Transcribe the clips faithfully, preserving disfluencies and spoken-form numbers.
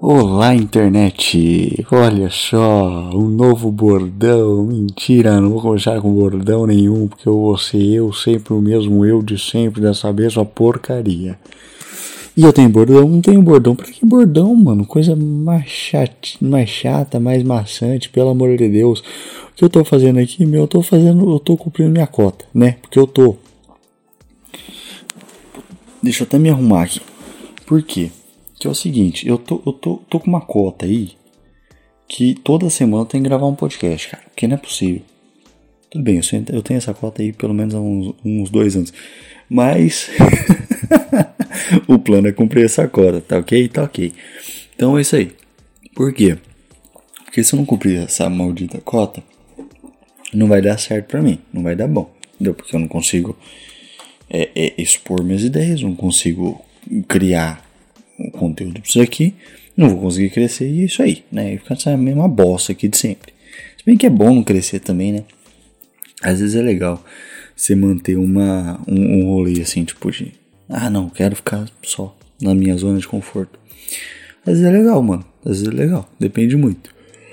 Olá, internet! Olha só, um novo bordão. Mentira, não vou começar com bordão nenhum, porque eu vou ser eu, sempre o mesmo eu de sempre, dessa mesma porcaria. E eu tenho bordão? Não tenho bordão. Pra que bordão, mano? Coisa mais chata, mais chata, mais maçante, pelo amor de Deus. O que eu tô fazendo aqui, meu, eu tô fazendo, eu tô cumprindo minha cota, né? Porque eu tô... Deixa eu até me arrumar aqui. Por quê? Que é o seguinte, eu tô, eu tô, tô com uma cota aí que toda semana eu tenho que gravar um podcast, cara. Porque não é possível. Tudo bem, eu tenho essa cota aí pelo menos há uns, uns dois anos. Mas o plano é cumprir essa cota, tá ok? Tá ok. Então é isso aí. Por quê? Porque se eu não cumprir essa maldita cota, não vai dar certo pra mim. Não vai dar bom. Entendeu? Porque eu não consigo é, é, expor minhas ideias, não consigo criar o conteúdo disso aqui, não vou conseguir crescer e é isso aí, né? E fica essa mesma bosta aqui de sempre. Se bem que é bom não crescer também, né? Às vezes é legal você manter uma, um, um rolê assim, tipo de... Ah, não, quero ficar só na minha zona de conforto. Às vezes é legal, mano. Às vezes é legal. Depende muito.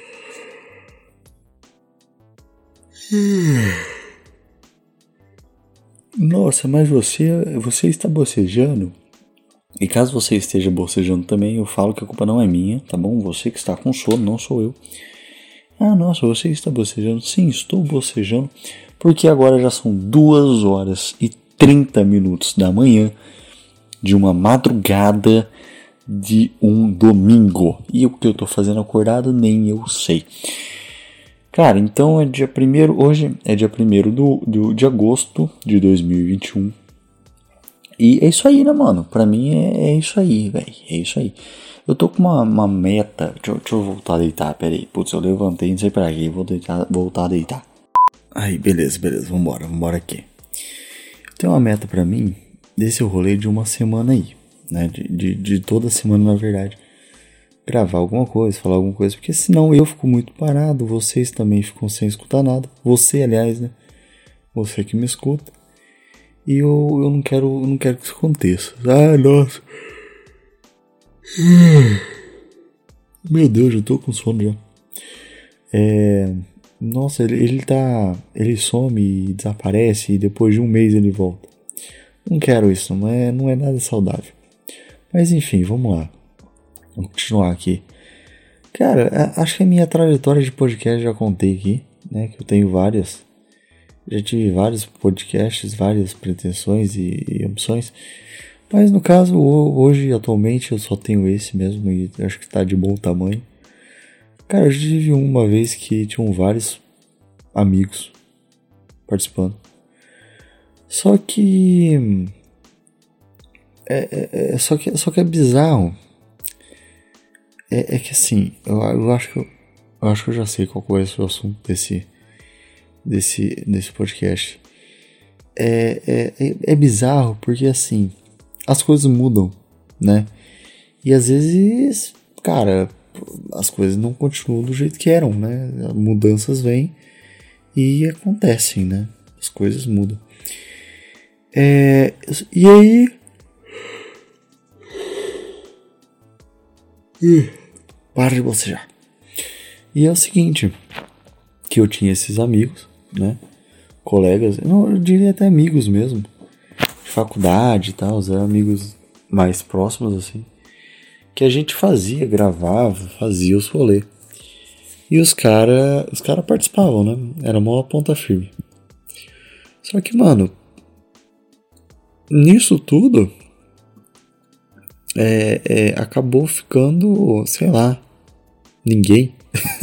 Nossa, mas você, você está bocejando? E caso você esteja bocejando também, eu falo que a culpa não é minha, tá bom? Você que está com sono, não sou eu. Ah, nossa, você está bocejando? Sim, estou bocejando, porque agora já são duas horas e trinta minutos da manhã de uma madrugada de um domingo. E o que eu estou fazendo acordado nem eu sei. Cara, então é dia primeiro, hoje é dia primeiro do, do, de agosto de dois mil e vinte e um. E é isso aí, né, mano? Pra mim é, é isso aí, velho. É isso aí. Eu tô com uma, uma meta. Deixa eu, deixa eu voltar a deitar, pera aí. Putz, eu levantei, não sei pra quê. Vou deitar, voltar a deitar. Aí, beleza, beleza. Vambora, vambora aqui. Tem uma meta pra mim desse rolê de uma semana aí, né? De, de, de toda semana, na verdade. Gravar alguma coisa, falar alguma coisa. Porque senão eu fico muito parado. Vocês também ficam sem escutar nada. Você, aliás, né? Você que me escuta. E eu, eu não quero eu não quero que isso aconteça. Ah, nossa. Meu Deus, eu tô com sono já. É, nossa, ele, ele tá... Ele some e desaparece e depois de um mês ele volta. Não quero isso, não é, não é nada saudável. Mas enfim, vamos lá. Vamos continuar aqui. Cara, acho que a minha trajetória de podcast já contei aqui, né? Que eu tenho várias... Já tive vários podcasts, várias pretensões e, e ambições. Mas no caso, hoje, atualmente, eu só tenho esse mesmo e acho que está de bom tamanho. Cara, eu tive uma vez que tinham vários amigos participando. Só que... É, é, é, só, que só que é bizarro. É, é que assim, eu, eu, acho que eu, eu acho que eu já sei qual vai ser o assunto desse... Desse, desse podcast. É, é, é bizarro porque assim, as coisas mudam, né? E às vezes, cara, as coisas não continuam do jeito que eram, né? Mudanças vêm e acontecem, né? As coisas mudam. É, e aí. Ih, para de bocejar. E é o seguinte, que eu tinha esses amigos, né, colegas, não, eu diria até amigos mesmo, de faculdade e tal, eram amigos mais próximos assim, que a gente fazia, gravava, fazia os rolê. E os caras os cara participavam, né, era mó ponta firme. Só que, mano, nisso tudo, é, é, acabou ficando, sei lá, ninguém.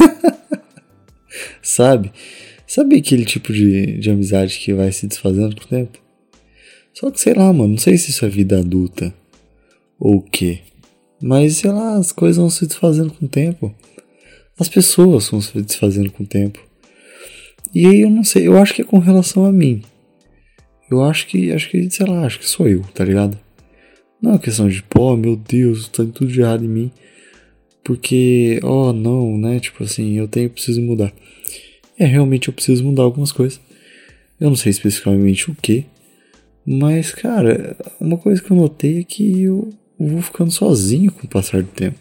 Sabe? Sabe aquele tipo de, de amizade que vai se desfazendo com o tempo? Só que sei lá, mano, não sei se isso é vida adulta ou o quê. Mas sei lá, as coisas vão se desfazendo com o tempo. As pessoas vão se desfazendo com o tempo. E aí eu não sei, eu acho que é com relação a mim. Eu acho que, acho que, sei lá, acho que sou eu, tá ligado? Não é questão de, pô, meu Deus, tá tudo de errado em mim. Porque, oh não, né, tipo assim, eu tenho, preciso mudar. É, realmente eu preciso mudar algumas coisas. Eu não sei especificamente o que. Mas, cara, uma coisa que eu notei é que eu vou ficando sozinho com o passar do tempo.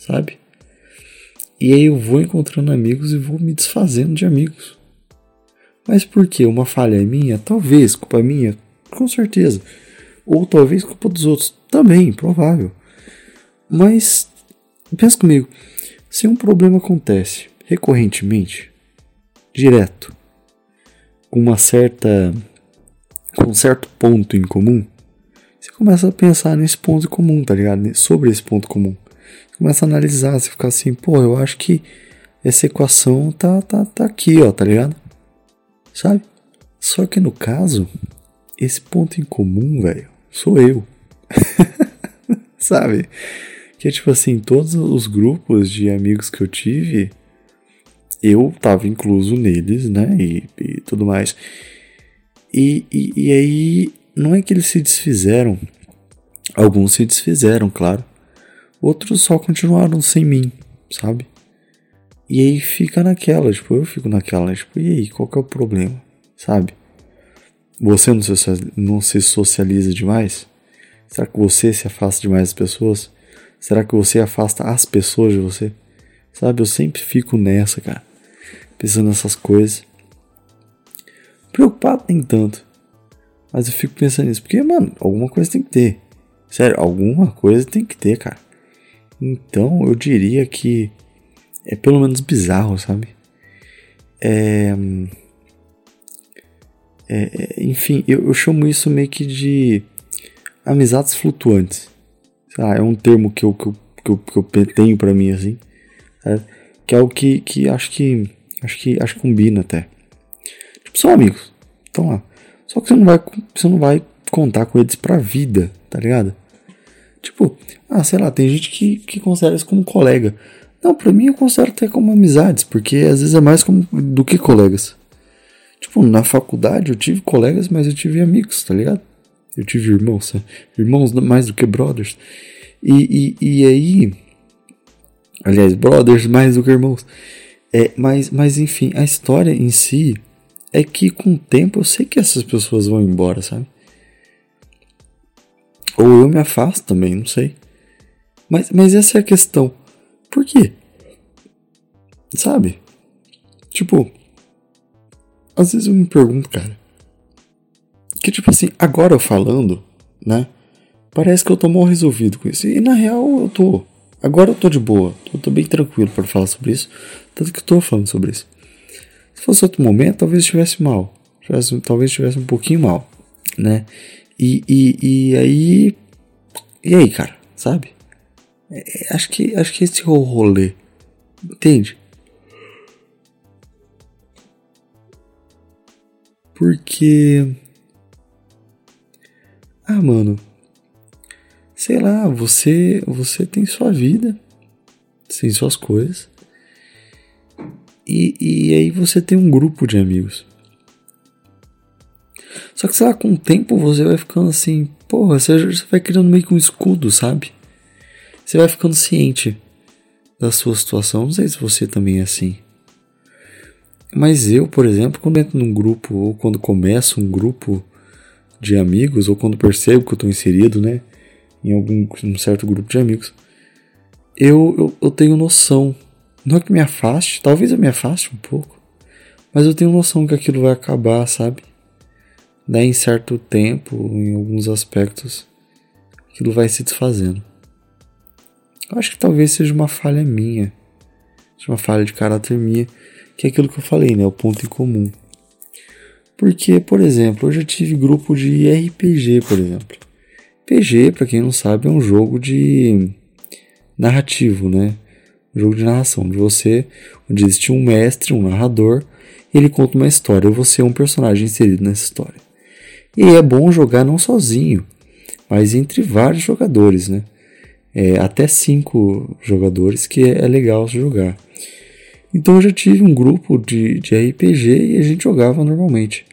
sabe? E aí eu vou encontrando amigos e vou me desfazendo de amigos. Mas por quê? Uma falha é minha? Talvez, culpa minha? Com certeza. Ou talvez culpa dos outros? Também, provável. Mas, pensa comigo, se um problema acontece recorrentemente, direto, com uma certa, com um certo ponto em comum, você começa a pensar nesse ponto em comum, tá ligado? Sobre esse ponto comum. Você começa a analisar, você fica assim, pô, eu acho que essa equação tá, tá, tá aqui, ó, tá ligado? Sabe? Só que no caso, esse ponto em comum, velho, sou eu. Sabe? Que é tipo assim, todos os grupos de amigos que eu tive, eu tava incluso neles, né? E, e tudo mais. E, e, e aí, não é que eles se desfizeram. Alguns se desfizeram, claro. Outros só continuaram sem mim, sabe? E aí fica naquela, tipo, eu fico naquela, tipo, e aí, qual que é o problema, sabe? Você não se, não se socializa demais? Será que você se afasta demais das pessoas? Será que você afasta as pessoas de você? Sabe, eu sempre fico nessa, cara, pensando nessas coisas. Preocupado nem tanto, mas eu fico pensando nisso, porque, mano, alguma coisa tem que ter. Sério, alguma coisa tem que ter, cara. Então, eu diria que é pelo menos bizarro, sabe? É, é, enfim, eu, eu chamo isso meio que de amizades flutuantes. Sei lá, é um termo que eu, que eu, que eu, que eu tenho pra mim, assim. Sabe? Que é algo que, que acho que acho que acho que combina até. Tipo, são amigos, estão lá. Só que você não vai, você não vai contar com eles pra vida, tá ligado? Tipo, ah, sei lá, tem gente que, que considera isso como colega. Não, pra mim eu considero até como amizades, porque às vezes é mais como, do que colegas. Tipo, na faculdade eu tive colegas, mas eu tive amigos, tá ligado? Eu tive irmãos, sabe? Irmãos mais do que brothers. E, e, e aí... Aliás, brothers mais do que irmãos. É, mas, mas enfim, a história em si é que com o tempo eu sei que essas pessoas vão embora, sabe? Ou eu me afasto também, não sei. Mas, mas essa é a questão. Por quê? Sabe? Tipo, às vezes eu me pergunto, cara. Que tipo assim, agora eu falando, né? Parece que eu tô mal resolvido com isso. E na real eu tô. Agora eu tô de boa. Eu tô bem tranquilo pra falar sobre isso. Tanto que eu tô falando sobre isso. Se fosse outro momento, talvez estivesse mal. Tivesse, talvez estivesse um pouquinho mal, né? E, e, e aí... E aí, cara? Sabe? É, acho que, acho que esse é o rolê. Entende? Porque... Ah, mano... Sei lá, você, você tem sua vida, tem suas coisas, e, e aí você tem um grupo de amigos. Só que, sei lá, com o tempo você vai ficando assim, porra, você, você vai criando meio que um escudo, sabe? Você vai ficando ciente da sua situação. Não sei se você também é assim. Mas eu, por exemplo, quando entro num grupo, ou quando começo um grupo de amigos, ou quando percebo que eu estou inserido, né? Em algum um certo grupo de amigos, eu, eu, eu tenho noção, não é que me afaste, talvez eu me afaste um pouco, mas eu tenho noção que aquilo vai acabar, sabe? Daí em certo tempo, em alguns aspectos, aquilo vai se desfazendo. Eu acho que talvez seja uma falha minha, seja uma falha de caráter minha, que é aquilo que eu falei, né? O ponto em comum. Porque, por exemplo, eu já tive grupo de R P G, por exemplo. R P G, pra quem não sabe, é um jogo de narrativo, né? Um jogo de narração, de você, onde existe um mestre, um narrador, e ele conta uma história, e você é um personagem inserido nessa história. E é bom jogar não sozinho, mas entre vários jogadores, né? É, até cinco jogadores, que é legal jogar. Então eu já tive um grupo de, de R P G e a gente jogava normalmente.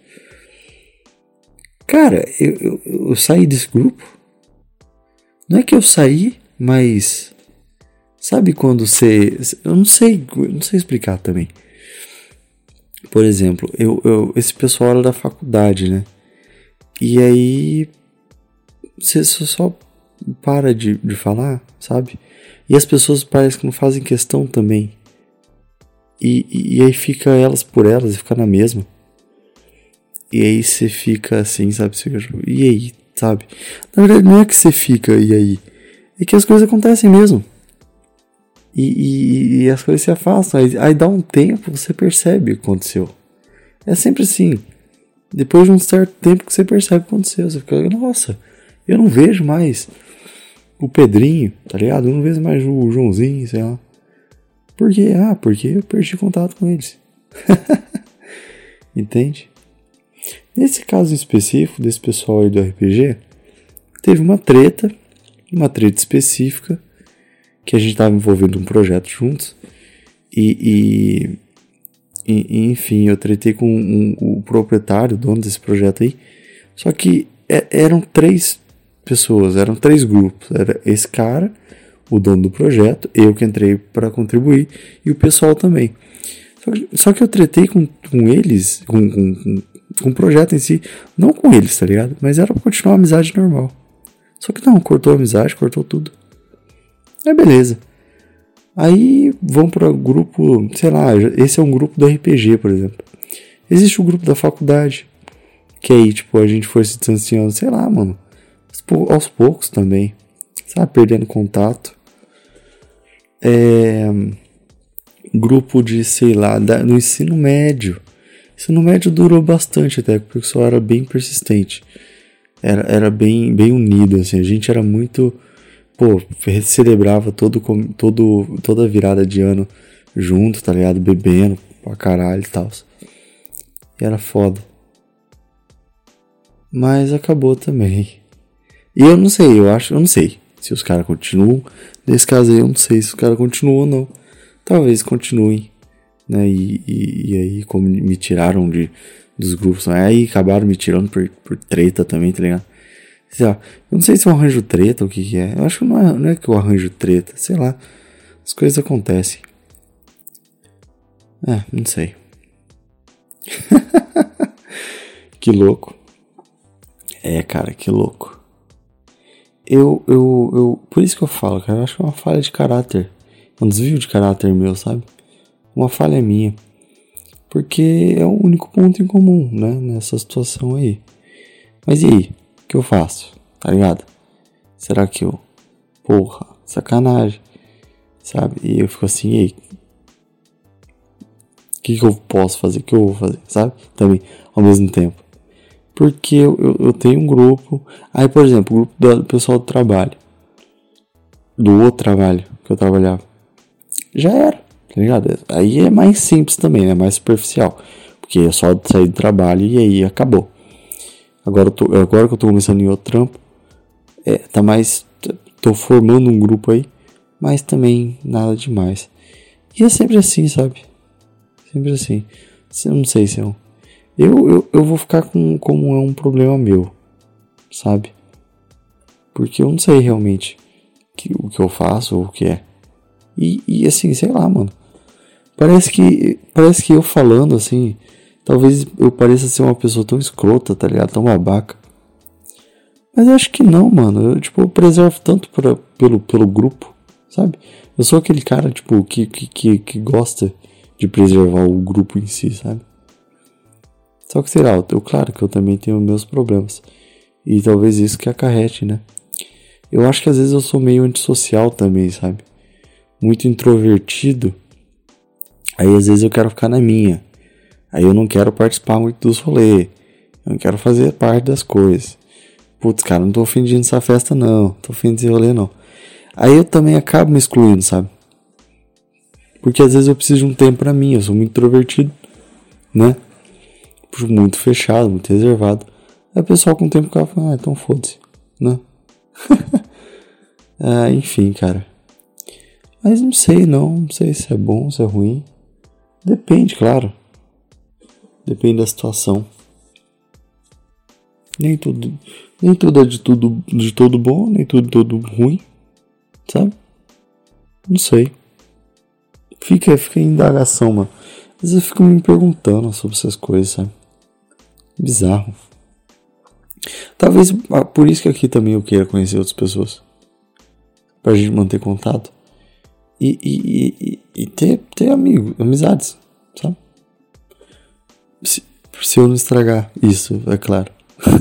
Cara, eu, eu, eu saí desse grupo. Não é que eu saí, mas... Sabe quando você... Eu não sei, eu não sei explicar também. Por exemplo, eu, eu, esse pessoal era da faculdade, né? E aí... Você só para de, de falar, sabe? E as pessoas parecem que não fazem questão também. E, e, e aí fica elas por elas e fica na mesma. E aí você fica assim, sabe? Você fica, e aí, sabe? Na verdade não é que você fica e aí. É que as coisas acontecem mesmo. E, e, e as coisas se afastam. Aí, aí dá um tempo, você percebe o que aconteceu. É sempre assim. Depois de um certo tempo que você percebe o que aconteceu. Você fica, nossa, eu não vejo mais o Pedrinho, tá ligado? Eu não vejo mais o Joãozinho, sei lá. Por quê? Ah, porque eu perdi contato com eles. Entende? Nesse caso específico, desse pessoal aí do R P G, teve uma treta, uma treta específica, que a gente estava envolvendo um projeto juntos, e, e, e enfim, eu tretei com um, o proprietário, o dono desse projeto aí, só que é, eram três pessoas, eram três grupos, era esse cara, o dono do projeto, eu que entrei para contribuir, e o pessoal também. Só que, só que eu tretei com, com eles, com, com, com, com o projeto em si, não com eles, tá ligado? Mas era pra continuar a amizade normal. Só que não, cortou a amizade, cortou tudo. É beleza. Aí vão para grupo, sei lá, esse é um grupo do R P G, por exemplo. Existe o grupo da faculdade, que aí, tipo, a gente foi se distanciando, sei lá, mano, aos poucos também, sabe, perdendo contato. É... Grupo de, sei lá, da, no ensino médio. Ensino médio durou bastante até, porque o pessoal era bem persistente. Era, era bem, bem unido, assim, a gente era muito... Pô, celebrava todo, todo, toda virada de ano junto, tá ligado? Bebendo pra caralho e tal. E era foda. Mas acabou também. E eu não sei, eu acho, eu não sei se os caras continuam. Nesse caso aí eu não sei se os caras continuam ou não. Talvez continuem, né? E, e, e aí, como me tiraram de, dos grupos, aí acabaram me tirando por, por treta também, tá ligado? Sei lá, eu não sei se eu arranjo treta ou o que que é. Eu acho que não é, não é que eu arranjo treta, sei lá. As coisas acontecem. É, não sei. Que louco. É, cara, que louco. Eu, eu, eu... Por isso que eu falo, cara, eu acho que é uma falha de caráter. Um desvio de caráter meu, sabe? Uma falha minha. Porque é o único ponto em comum, né? Nessa situação aí. Mas e aí? O que eu faço? Tá ligado? Será que eu... Porra, sacanagem. Sabe? E eu fico assim, e aí? O que, que eu posso fazer? O que eu vou fazer? Sabe? Também, ao mesmo tempo. Porque eu, eu, eu tenho um grupo... Aí, por exemplo, o grupo do pessoal do trabalho. Do outro trabalho que eu trabalhava. Já era, tá ligado? Aí é mais simples também, né? Mais superficial. Porque é só sair do trabalho e aí acabou. Agora, eu tô, agora que eu tô começando em outro trampo, é, tá mais... Tô formando um grupo aí, mas também nada demais. E é sempre assim, sabe? Sempre assim. Eu não sei se é um... Eu, eu, eu vou ficar com como é um problema meu, sabe? Porque eu não sei realmente que, o que eu faço ou o que é. E, e assim, sei lá, mano. Parece que, parece que eu falando assim, talvez eu pareça ser uma pessoa tão escrota, tá ligado? Tão babaca. Mas eu acho que não, mano. Eu, tipo, eu preservo tanto pra, pelo, pelo grupo, sabe? Eu sou aquele cara, tipo, que, que, que, que gosta de preservar o grupo em si, sabe? Só que, sei lá, eu, claro que eu também tenho meus problemas. E talvez isso que acarrete, né? Eu acho que às vezes eu sou meio antissocial também, sabe? Muito introvertido. Aí às vezes eu quero ficar na minha. Aí eu não quero participar muito dos rolês. Eu não quero fazer parte das coisas. Putz, cara, não tô ofendendo essa festa não. Tô ofendendo esse rolê não. Aí eu também acabo me excluindo, sabe? Porque às vezes eu preciso de um tempo pra mim. Eu sou muito introvertido, né? Muito fechado, muito reservado. Aí o pessoal com o tempo fica falando, ah, então foda-se, né? Ah, enfim, cara. Mas não sei não, não sei se é bom, se é ruim. Depende, claro. Depende da situação. Nem tudo, nem tudo é de tudo de todo bom, nem tudo de todo ruim, sabe? Não sei. Fica, fica em indagação, mano. Às vezes eu fico me perguntando sobre essas coisas, sabe? Bizarro. Talvez por isso que aqui também eu queira conhecer outras pessoas. pra gente manter contato. E, e, e, e ter, ter amigos, amizades, sabe? Se, se eu não estragar isso, é claro.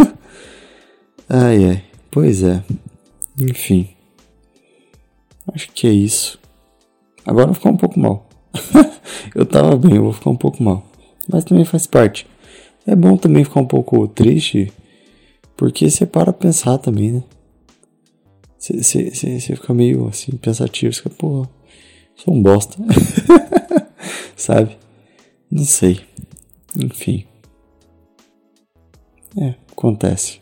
Ai, ai. Pois é. Enfim. Acho que é isso. Agora eu vou ficar um pouco mal. Eu tava bem, eu vou ficar um pouco mal. Mas também faz parte. É bom também ficar um pouco triste, porque você para pra pensar também, né? Você, você, você, você fica meio assim, pensativo. Você fica, porra, sou um bosta. Sabe? Não sei. Enfim. É, acontece.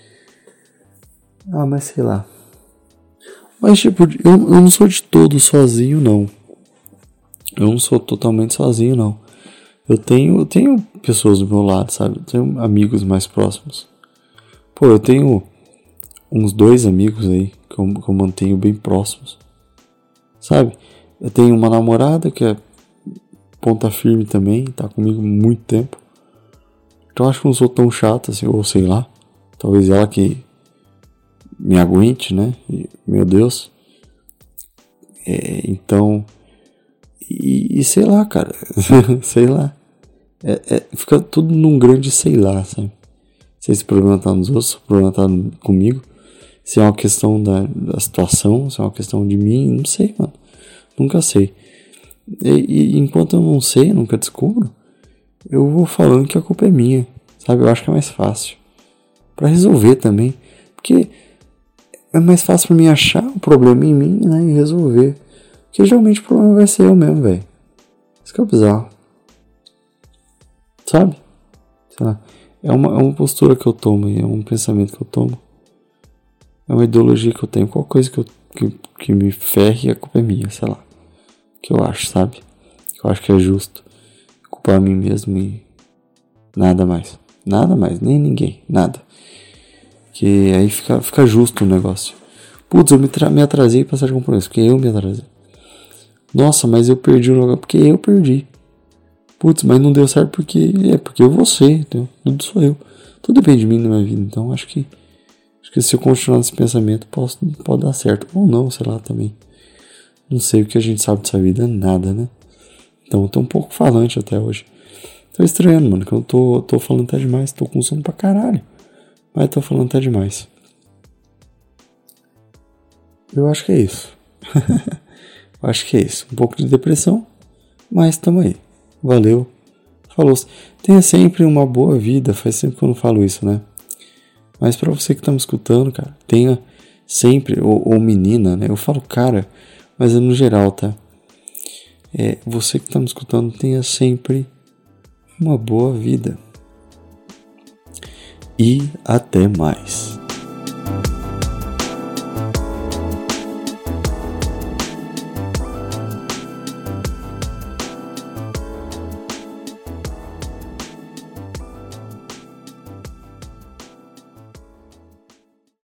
Ah, mas sei lá. Mas tipo, eu, eu não sou de todo sozinho, não. Eu não sou totalmente sozinho, não. Eu tenho, eu tenho pessoas do meu lado, sabe? Eu tenho amigos mais próximos. Pô, eu tenho uns dois amigos aí que eu, que eu mantenho bem próximos. Sabe? Eu tenho uma namorada que é ponta firme também, tá comigo há muito tempo. Então acho que não sou tão chato assim, ou sei lá. Talvez ela que me aguente, né? E, meu Deus. É, então... E, e sei lá, cara. Sei lá. É, é, fica tudo num grande sei lá, sabe? Se esse problema tá nos outros, se o problema tá comigo. Se é uma questão da, da situação, se é uma questão de mim, não sei, mano. Nunca sei. E, e enquanto eu não sei, nunca descubro, eu vou falando que a culpa é minha, sabe? Eu acho que é mais fácil. Pra resolver também. Porque é mais fácil pra mim achar o problema em mim, né? E resolver. Porque geralmente o problema vai ser eu mesmo, velho. Isso que é bizarro. Sabe? Sei lá. É uma, é uma postura que eu tomo, é um pensamento que eu tomo. É uma ideologia que eu tenho. Qualquer coisa que, eu, que, que me ferre, a culpa é minha, sei lá. Que eu acho, sabe? Que eu acho que é justo. Culpar a mim mesmo e nada mais. Nada mais, nem ninguém, nada. Que aí fica, fica justo o negócio. Putz, eu me, tra- me atrasei pra passar de compromisso, porque eu me atrasei. Nossa, mas eu perdi o negócio, porque eu perdi. Putz, mas não deu certo porque é porque eu vou ser, entendeu? Tudo sou eu. Tudo depende de mim na minha vida, então acho que acho que se eu continuar nesse pensamento posso, pode dar certo. Ou não, sei lá, também. Não sei o que a gente sabe dessa vida, nada, né? Então eu tô um pouco falante até hoje. Tô estranhando, mano, que eu tô, tô falando até demais, tô com sono pra caralho. Mas tô falando até demais. Eu acho que é isso. Acho que é isso. Um pouco de depressão, mas tamo aí. Valeu. Falou. Tenha sempre uma boa vida. Faz sempre que eu não falo isso, né? Mas pra você que tá me escutando, cara, tenha sempre, ou, ou menina, né? Eu falo cara, mas é no geral, tá? É, você que tá me escutando, tenha sempre uma boa vida. E até mais.